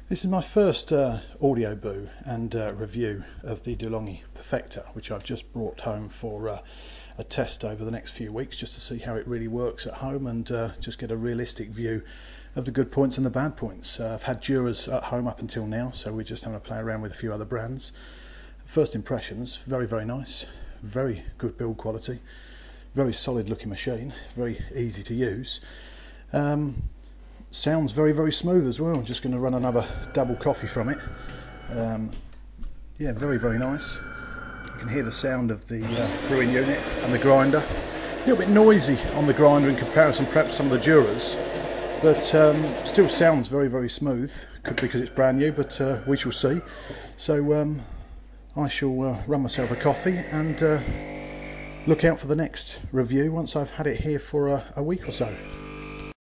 This is my first audio boo and review of the DeLonghi Perfecta, which I've just brought home for a test over the next few weeks, just to see how it really works at home and just get a realistic view of the good points and the bad points. I've had Duras at home up until now, so we're just having to play around with a few other brands. First impressions, very nice, very good build quality, very solid looking machine, very easy to use. Sounds very smooth as well. I'm just going to run another double coffee from it. Yeah, very nice. You can hear the sound of the brewing unit and the grinder. A little bit noisy on the grinder in comparison perhaps some of the Duras, but still sounds very smooth. Could be because it's brand new, but we shall see. So I shall run myself a coffee and look out for the next review once I've had it here for a week or so.